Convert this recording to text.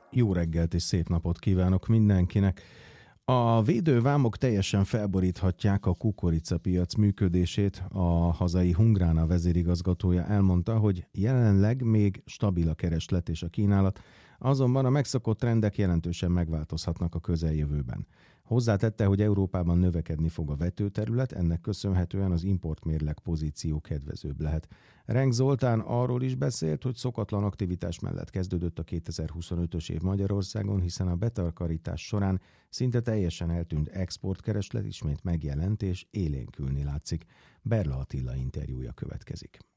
Jó reggelt és szép napot kívánok mindenkinek! A védővámok teljesen felboríthatják a kukoricapiac működését. A hazai Hungrána vezérigazgatója elmondta, hogy jelenleg még stabil a kereslet és a kínálat, azonban a megszokott trendek jelentősen megváltozhatnak a közeljövőben. Hozzátette, hogy Európában növekedni fog a vetőterület, ennek köszönhetően az importmérleg pozíció kedvezőbb lehet. Renk Zoltán arról is beszélt, hogy szokatlan aktivitás mellett kezdődött a 2025-ös év Magyarországon, hiszen a betakarítás során szinte teljesen eltűnt exportkereslet ismét megjelent és élénkülni látszik. Berla Attila interjúja következik.